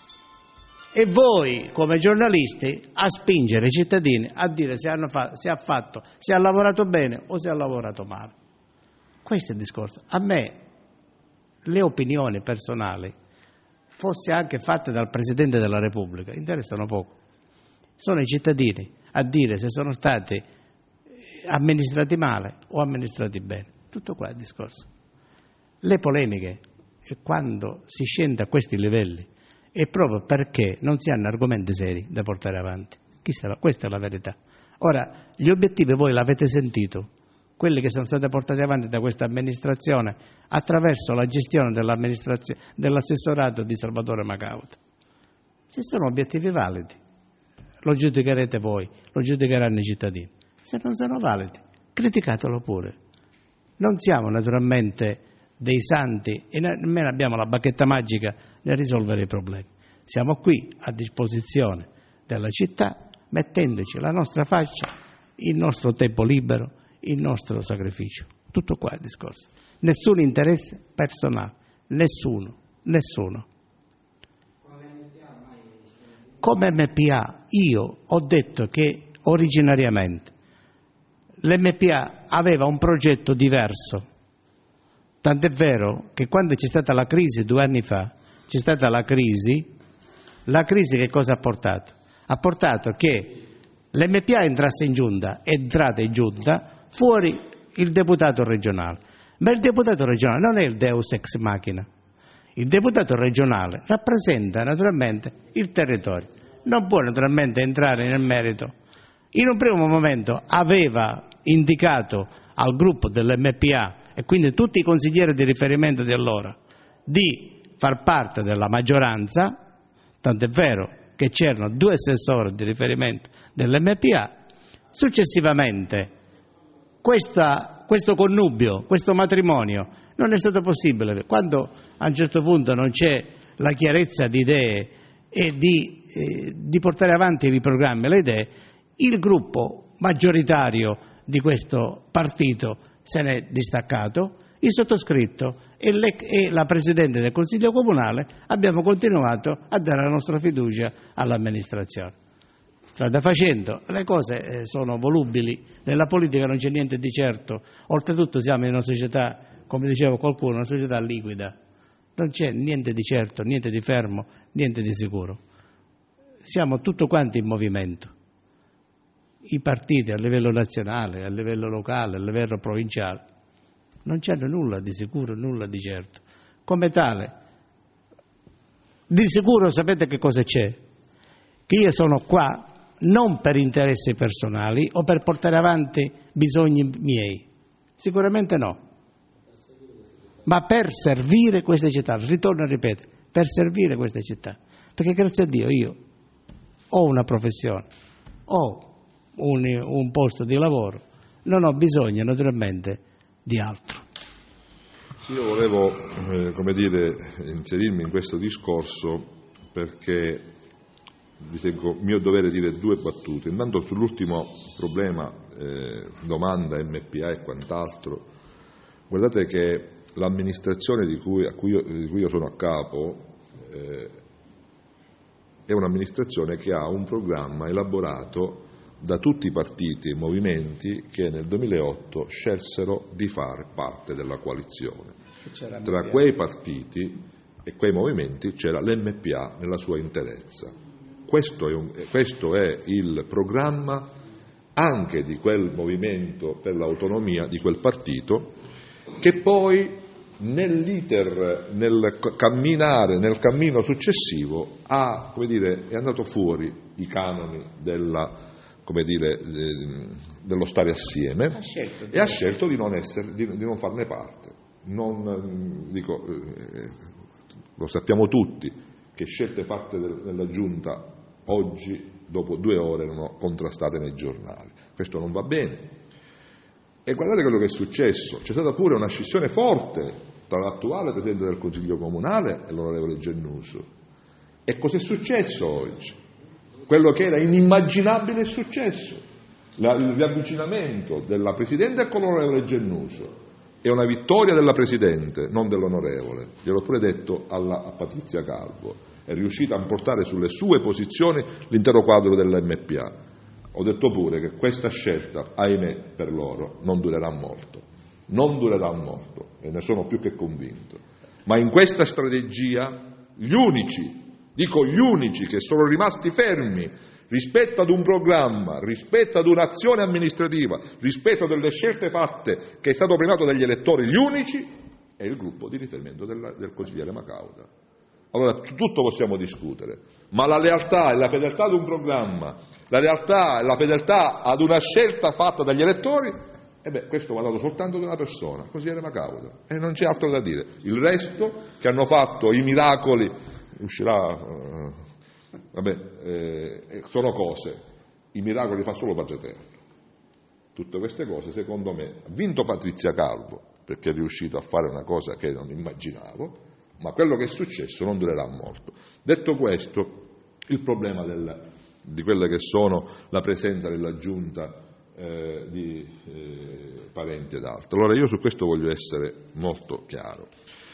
E voi, come giornalisti, a spingere i cittadini a dire se, hanno fatto, se ha fatto, se ha lavorato bene o se ha lavorato male. Questo è il discorso. A me le opinioni personali, fosse anche fatte dal Presidente della Repubblica, interessano poco. Sono i cittadini a dire se sono stati amministrati male o amministrati bene. Tutto qua è il discorso. Le polemiche, quando si scende a questi livelli, è proprio perché non si hanno argomenti seri da portare avanti. Questa è la verità. Ora, gli obiettivi voi l'avete sentito, quelli che sono stati portati avanti da questa amministrazione attraverso la gestione dell'amministrazione, dell'assessorato di Salvatore Macauda. Se sono obiettivi validi, lo giudicherete voi, lo giudicheranno i cittadini. Se non sono validi, criticatelo pure. Non siamo naturalmente dei santi e nemmeno abbiamo la bacchetta magica nel risolvere i problemi. Siamo qui a disposizione della città, mettendoci la nostra faccia, il nostro tempo libero, il nostro sacrificio. Tutto qua è il discorso. Nessun interesse personale, nessuno, nessuno. Come M P A io ho detto che originariamente l'M P A aveva un progetto diverso, tant'è vero che quando c'è stata la crisi due anni fa, c'è stata la crisi, la crisi che cosa ha portato? Ha portato che l'M P A entrasse in giunta, è entrata in giunta, fuori il deputato regionale, ma il deputato regionale non è il Deus ex machina, il deputato regionale rappresenta naturalmente il territorio, non può naturalmente entrare nel merito. In un primo momento aveva indicato al gruppo dell'M P A e quindi tutti i consiglieri di riferimento di allora di far parte della maggioranza, tant'è vero che c'erano due assessori di riferimento dell'M P A. Successivamente questa, questo connubio, questo matrimonio non è stato possibile quando a un certo punto non c'è la chiarezza di idee e di, eh, di portare avanti i programmi e le idee. Il gruppo maggioritario di questo partito se n'è distaccato, il sottoscritto e, le, e la Presidente del Consiglio Comunale abbiamo continuato a dare la nostra fiducia all'amministrazione. Strada facendo, le cose sono volubili, nella politica non c'è niente di certo, oltretutto siamo in una società, come diceva qualcuno, una società liquida, non c'è niente di certo, niente di fermo, niente di sicuro. Siamo tutto quanti in movimento. I partiti a livello nazionale, a livello locale, a livello provinciale non c'hanno nulla di sicuro, nulla di certo. Come tale, di sicuro sapete che cosa c'è? Che io sono qua non per interessi personali o per portare avanti bisogni miei, sicuramente no, ma per servire queste città, ritorno a ripetere, per servire queste città, perché grazie a Dio io ho una professione, ho un, un posto di lavoro, non ho bisogno naturalmente di altro. Io volevo, eh, come dire, inserirmi in questo discorso perché ritengo mio dovere dire due battute. Intanto sull'ultimo problema, eh, domanda M P A e quant'altro, guardate che l'amministrazione di cui, a cui io, di cui io sono a capo eh, è un'amministrazione che ha un programma elaborato da tutti i partiti e movimenti che nel duemilaotto scelsero di fare parte della coalizione. Tra quei partiti e quei movimenti c'era l'M P A nella sua interezza. Questo è, un, questo è il programma anche di quel movimento per l'autonomia, di quel partito, che poi nell'iter, nel camminare, nel cammino successivo ha, come dire, è andato fuori i canoni della, come dire, dello stare assieme ha e ha scelto di non, essere, di, di non farne parte. Non, dico, eh, lo sappiamo tutti che scelte fatte nella Giunta oggi, dopo due ore, erano contrastate nei giornali. Questo non va bene. E guardate quello che è successo. C'è stata pure una scissione forte tra l'attuale Presidente del Consiglio Comunale e l'onorevole Gennuso. E cos'è successo oggi? Quello che era inimmaginabile è successo. La, il riavvicinamento della Presidente con l'onorevole Gennuso è una vittoria della Presidente, non dell'onorevole. Gliel'ho pure detto alla, a Patrizia Calvo. È riuscita a portare sulle sue posizioni l'intero quadro dell'M P A. Ho detto pure che questa scelta, ahimè, per loro non durerà molto. Non durerà molto, e ne sono più che convinto. Ma in questa strategia gli unici, dico gli unici che sono rimasti fermi rispetto ad un programma, rispetto ad un'azione amministrativa, rispetto delle scelte fatte che è stato premiato dagli elettori, gli unici, è il gruppo di riferimento del, del consigliere Macauda. Allora tutto possiamo discutere, ma la lealtà e la fedeltà ad un programma, la lealtà e la fedeltà ad una scelta fatta dagli elettori, e beh, questo va dato soltanto da una persona, il consigliere Macauda, e non c'è altro da dire. Il resto che hanno fatto i miracoli, uscirà, eh, vabbè, eh, sono cose, i miracoli fa solo Padre Eterno. Tutte queste cose, secondo me, ha vinto Patrizia Calvo, perché è riuscito a fare una cosa che non immaginavo, ma quello che è successo non durerà molto. Detto questo, il problema del, di quelle che sono la presenza della Giunta eh, di eh, parenti ed altro. Allora io su questo voglio essere molto chiaro.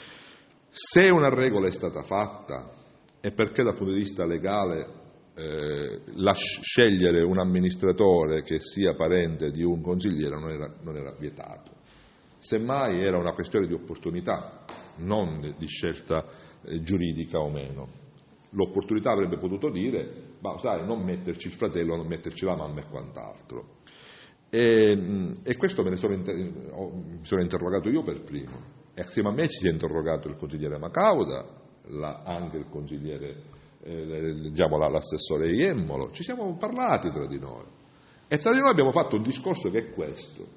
Se una regola è stata fatta è perché dal punto di vista legale eh, la, scegliere un amministratore che sia parente di un consigliere non era, non era vietato. Semmai era una questione di opportunità, non di scelta eh, giuridica o meno. L'opportunità avrebbe potuto dire, ma sai, non metterci il fratello, non metterci la mamma e quant'altro. E, e questo me ne sono, inter- mi sono interrogato io per primo. E assieme a me si è interrogato il consigliere Macauda, la, anche il consigliere, eh, diciamo l'assessore Iemmolo. Ci siamo parlati tra di noi. E tra di noi abbiamo fatto un discorso che è questo.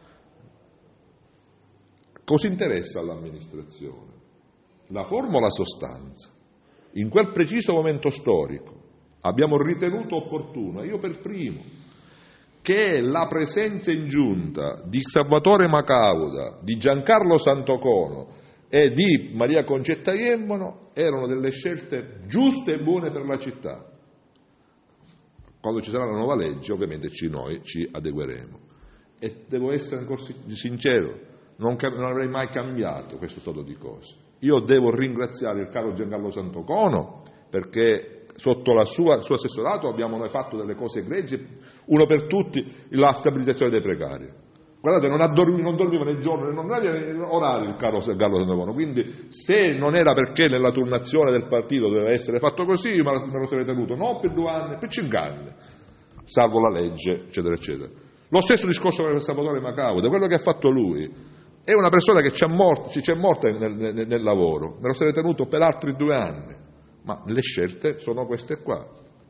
Cosa interessa all'amministrazione? La forma o la sostanza? In quel preciso momento storico abbiamo ritenuto opportuno, io per primo, che la presenza in giunta di Salvatore Macauda, di Giancarlo Santocono e di Maria Concetta Iemmolo erano delle scelte giuste e buone per la città. Quando ci sarà la nuova legge, ovviamente ci, noi ci adegueremo. E devo essere ancora sincero, non, non avrei mai cambiato questo stato di cose. Io devo ringraziare il caro Giancarlo Santocono perché sotto la sua, il suo assessorato abbiamo noi fatto delle cose egregie, uno per tutti la stabilizzazione dei precari. Guardate, non, addormi, non dormiva né giorno né non aveva orario il caro Giancarlo Santocono, quindi se non era perché nella turnazione del partito doveva essere fatto così, me lo sarei tenuto non per due anni, per cinque anni, salvo la legge, eccetera, eccetera. Lo stesso discorso per Salvatore Macauda, quello che ha fatto lui. È una persona che ci è morta, ci è morta nel, nel, nel lavoro, me lo sarei tenuto per altri due anni, ma le scelte sono queste qua.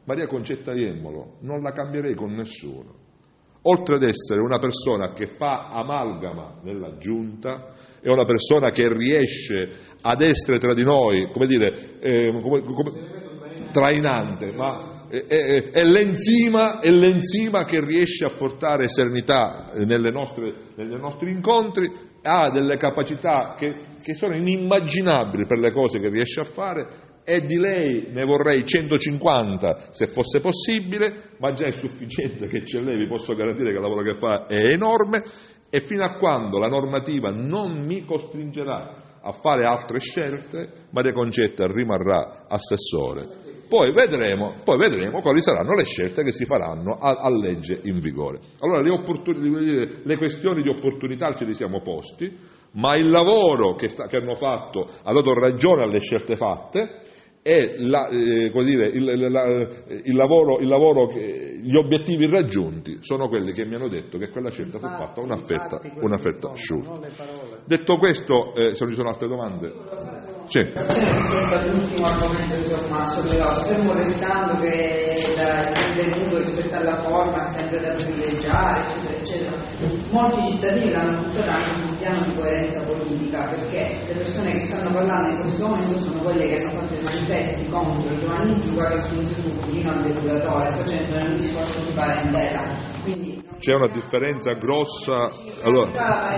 Maria Concetta Jemmolo non la cambierei con nessuno. Oltre ad essere una persona che fa amalgama nella Giunta, è una persona che riesce ad essere tra di noi, come dire, eh, come, come, trainante, ma è, è, è, l'enzima, è l'enzima che riesce a portare serenità nelle nostre, nei nostri incontri, ha delle capacità che, che sono inimmaginabili per le cose che riesce a fare, e di lei ne vorrei centocinquanta se fosse possibile, ma già è sufficiente che c'è lei, vi posso garantire che il lavoro che fa è enorme, e fino a quando la normativa non mi costringerà a fare altre scelte, Maria Concetta rimarrà assessore. Poi vedremo, poi vedremo quali saranno le scelte che si faranno a, a legge in vigore. Allora le, opportun- le questioni di opportunità ce li siamo posti, ma il lavoro che, sta, che hanno fatto ha dato ragione alle scelte fatte, e la, eh, come dire, il, la, il lavoro, il lavoro che, gli obiettivi raggiunti sono quelli che mi hanno detto che quella scelta fu fatta una fetta, una fetta asciutta. Detto questo, eh, se non ci sono altre domande, sì. L'ultimo argomento insomma sollevato, fermo restando che il contenuto rispetto alla forma è sempre da privilegiare, eccetera, eccetera. Molti cittadini l'hanno buttata anche sul piano di coerenza politica, perché le persone che stanno parlando in questo momento sono quelle che hanno fatto i manifesti contro Giovanni Giuga, che spinge su vicino al depuratore, facendo un discorso di parentela. Quindi c'è una differenza grossa. Allora,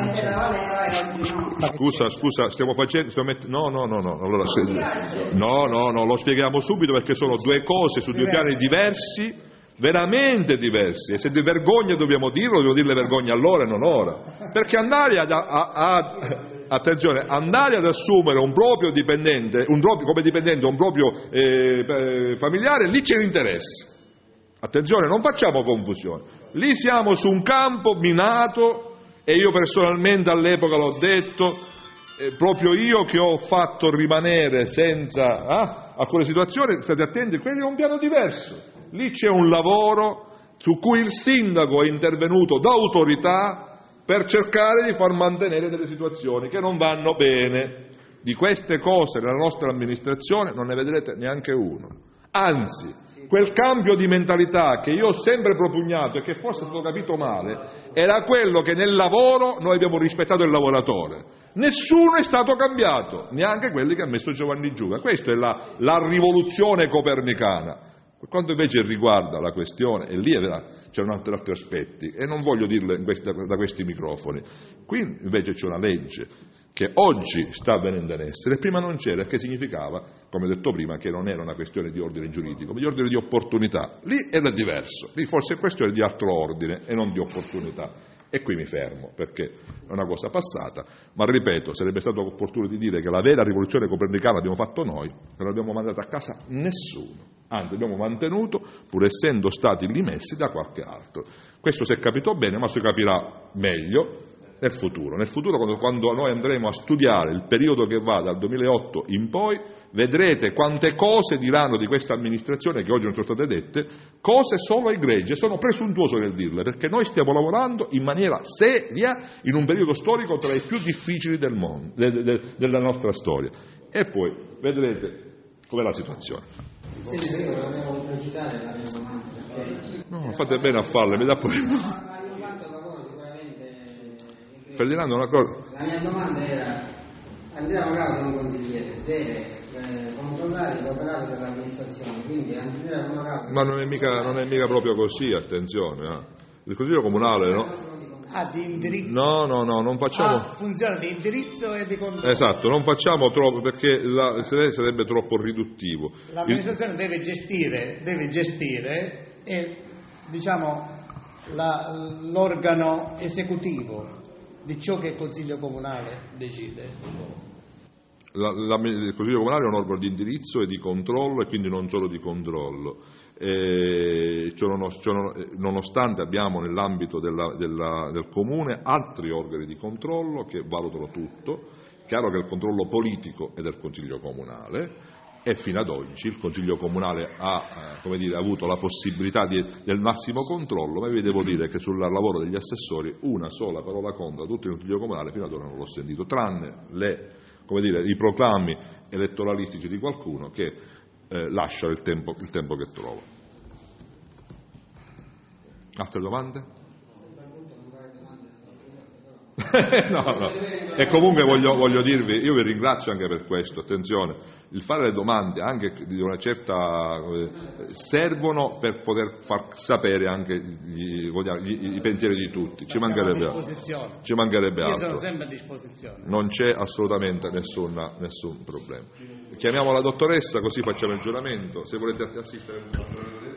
scusa, scusa, stiamo facendo, stiamo mett- no, no, no, no, allora, se, no, no, no, lo spieghiamo subito, perché sono due cose su due piani diversi, veramente diversi, e se di vergogna dobbiamo dirlo, dobbiamo dirle vergogna allora e non ora, perché andare ad, a, a, attenzione, andare ad assumere un proprio dipendente, un proprio, come dipendente un proprio eh, familiare, lì c'è l'interesse. Attenzione, non facciamo confusione. Lì siamo su un campo minato, e io personalmente all'epoca l'ho detto, eh, proprio io che ho fatto rimanere senza ah, alcune situazioni, state attenti, quello è un piano diverso. Lì c'è un lavoro su cui il sindaco è intervenuto da autorità per cercare di far mantenere delle situazioni che non vanno bene. Di queste cose nella nostra amministrazione non ne vedrete neanche uno. Anzi, quel cambio di mentalità che io ho sempre propugnato e che forse è stato capito male, era quello che nel lavoro noi abbiamo rispettato il lavoratore. Nessuno è stato cambiato, neanche quelli che ha messo Giovanni Giuga. Questa è la, la rivoluzione copernicana. Per quanto invece riguarda la questione, e lì c'erano altri, altri aspetti, e non voglio dirle questi, da questi microfoni, qui invece c'è una legge che oggi sta venendo in essere, e prima non c'era, che significava, come detto prima, che non era una questione di ordine giuridico, ma di ordine di opportunità. Lì era diverso, lì forse è questione di altro ordine e non di opportunità. E qui mi fermo, perché è una cosa passata, ma ripeto, sarebbe stato opportuno di dire che la vera rivoluzione copernicana l'abbiamo fatto noi, non abbiamo mandato a casa nessuno, anzi abbiamo mantenuto, pur essendo stati lì messi da qualche altro. Questo si è capito bene, ma si capirà meglio nel futuro. Nel futuro, quando, quando noi andremo a studiare il periodo che va dal duemilaotto in poi, vedrete quante cose diranno di questa amministrazione che oggi non sono state dette, cose solo egregie. Sono presuntuoso nel dirle, perché noi stiamo lavorando in maniera seria in un periodo storico tra i più difficili del mondo, de, de, della nostra storia. E poi vedrete com'è la situazione. Sì, sì, io volevo precisare la mia domanda, perché... No, fate bene a farle, mi dà poi... Ferdinando, una cosa. La mia domanda era: Andrea Morato è un consigliere, deve eh, controllare l'operato dell'amministrazione, quindi Andrea Morato... Ma non è mica, non è mica proprio così, attenzione. Eh. Il Consiglio Comunale, no? Ah, di indirizzo? No, no, no, non facciamo... Ah, funziona di indirizzo e di controllo. Esatto, non facciamo troppo, perché la, sarebbe troppo riduttivo. L'amministrazione Il... deve gestire, deve gestire e, diciamo, la, l'organo esecutivo di ciò che il Consiglio Comunale decide. La, la, il Consiglio Comunale è un organo di indirizzo e di controllo, e quindi non solo di controllo. E, cioè, nonostante abbiamo nell'ambito della, della, del Comune altri organi di controllo che valutano tutto, chiaro che il controllo politico è del Consiglio Comunale, e fino ad oggi il Consiglio Comunale ha, come dire, avuto la possibilità di, del massimo controllo, ma vi devo dire che sul lavoro degli assessori una sola parola contro tutto il Consiglio Comunale fino ad ora non l'ho sentito, tranne le, come dire, i proclami elettoralistici di qualcuno che eh, lascia il tempo, il tempo che trova. Altre domande? no, no. E comunque voglio, voglio dirvi, io vi ringrazio anche per questo, attenzione, il fare le domande anche di una certa eh, servono per poter far sapere anche gli, gli, i pensieri di tutti, ci mancherebbe altro, ci mancherebbe Io altro. sono sempre a disposizione. Non c'è assolutamente nessun, nessun problema. Chiamiamo la dottoressa così facciamo il giuramento, se volete assistere.